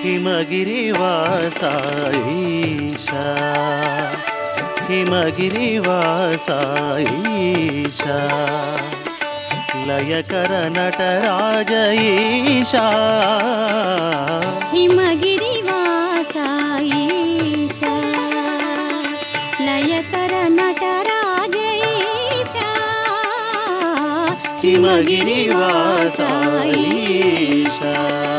हिमगिरिवासा ईशा हिमगिरिवासा ईशा लयकर नटराज ईशा हिमगिरिवासा ईशा लयकर नटराज ईशा हिमगिरिवासा ईशा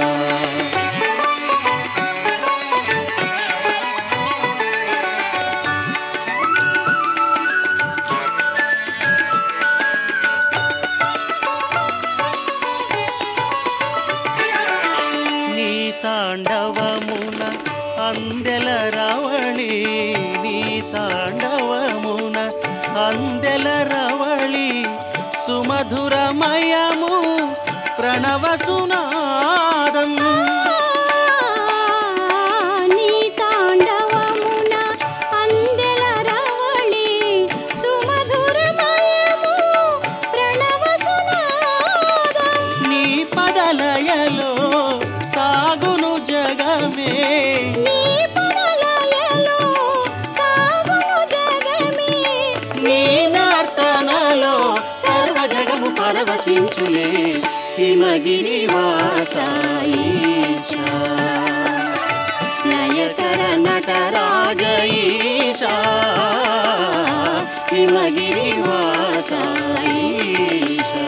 తాండవమున అందెల రవళి నీ తాండవమున అందెల రవళి సుమధురమయము ప్రణవ సునాదం నీ తాండవమున అందెల రవళి సుమధురమయము ప్రణవ సునాదం నీ పదలయలో సాగును జగమే నీ పదలయలో సాగును జగమే నీ నర్తనలో సర్వ జగము పరవశించులే హిమగిరివాసా ఈశా లయకర నటరాజ ఈశా హిమగిరివాసా ఈశా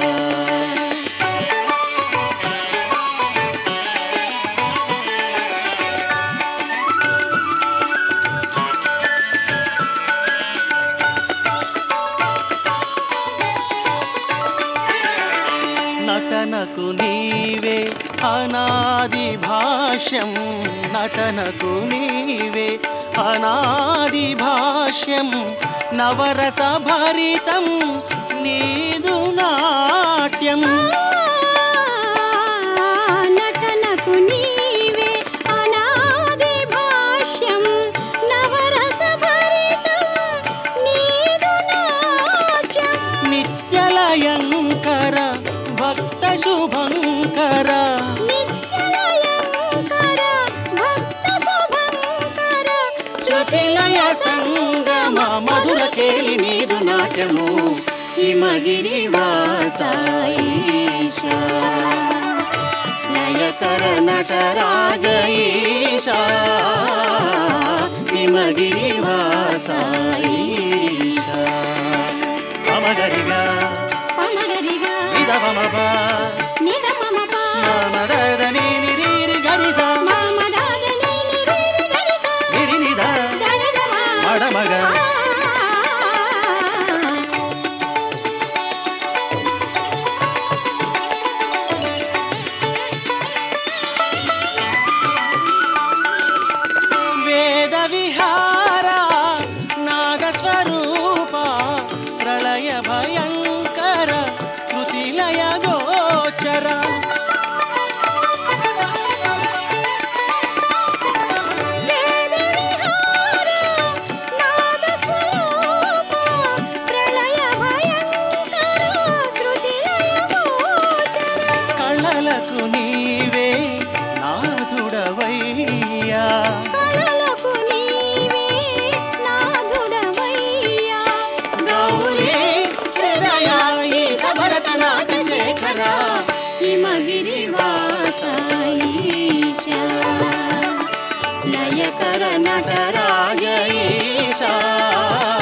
నటనకు నీవే అనాది భాష్యం నటనకు నీవే అనాది భాష్యం నవరస భరితం నీదు నాట్యం నటనకు నీవే అనాది భాష్యం నవరస భరితం నీదు నాట్యం నిత్యలయంకర భక్త శుభంకర నిత్యలయంకర భక్త శుభంకర శృతిలయ సంగమ మధుర కేళి నీదు నాట్యము హిమగిరివాసా ఈశా లయకర నటరాజ ఈశా హిమగిరివాసా ఈశా అమగరిగా పమగరిగా నిదమమపా నిదమమప మమదదని నిరిరి గరిసా మామదాదని నిరిరి గరిస నిరినిద దరదమ మడమగ వేద విహార నాద స్వరూప ప్రళయ భయంకర కృతిలయ గోచర వేద విహార నాద స్వరూప ప్రళయ భయంకర శృతిలయ గోచర కళలకు నీవే నాథుడవయ్యా కళలకు నీవే నాథుడవయ్యా గౌరీ హృదయ ఈశ భరతనాట్య శేఖర హిమగిరివాసా ఈశా లయకర నటరాజ ఈశా